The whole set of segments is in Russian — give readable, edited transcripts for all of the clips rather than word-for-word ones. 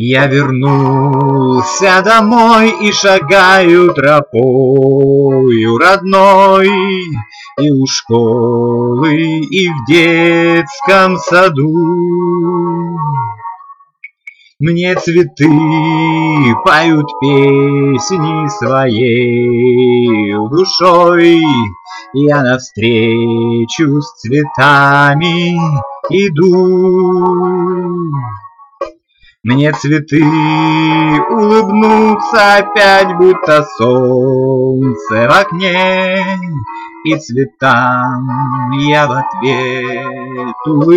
Я вернулся домой и шагаю тропою родной, и у школы, и в детском саду. Мне цветы поют песни своей душой, я навстречу с цветами иду. Мне цветы улыбнутся опять, будто солнце в окне, и цветам я в ответ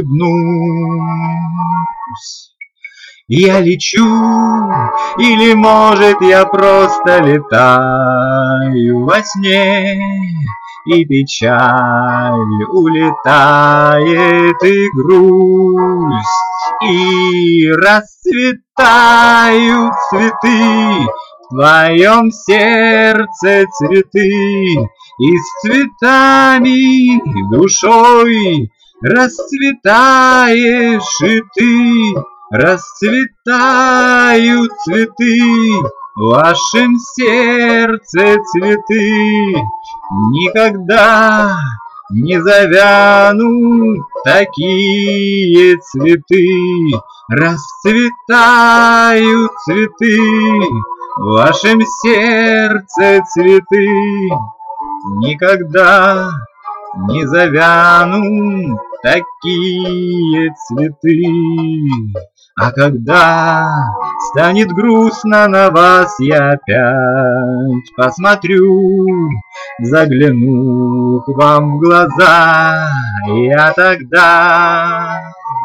улыбнусь. Я лечу, или, может, я просто летаю во сне, и печаль улетает, и грусть, и расцветают цветы в твоем сердце цветы, и с цветами душой расцветаешь и ты. Расцветают цветы в вашем сердце цветы, никогда не завянут такие цветы. Расцветают цветы в вашем сердце цветы, никогда не завянут такие цветы. А когда станет грустно на вас, я опять посмотрю, загляну к вам в глаза, я тогда.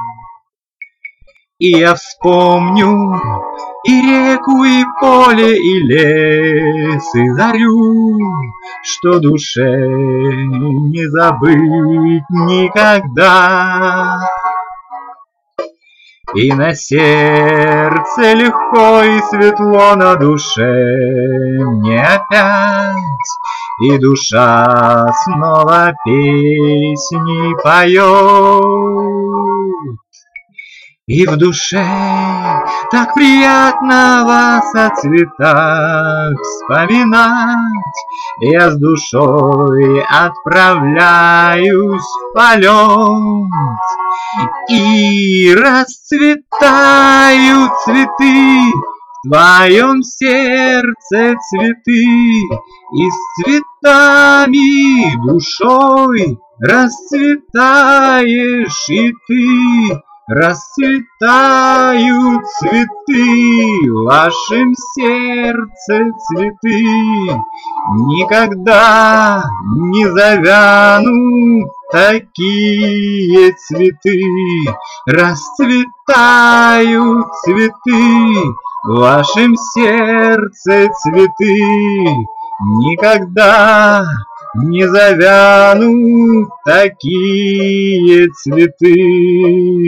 И я вспомню и реку, и поле, и лес, и зарю, что душе не забыть никогда. И на сердце легко и светло, на душе мне опять, и душа снова песни поет. И в душе так приятно вас о цветах вспоминать, я с душой отправляюсь в полет. И расцветают цветы в твоем сердце цветы, и с цветами душой расцветаешь и ты. Расцветают цветы в вашем сердце цветы, никогда не завянут такие цветы. Расцветают цветы в вашем сердце цветы, никогда не завянут такие цветы.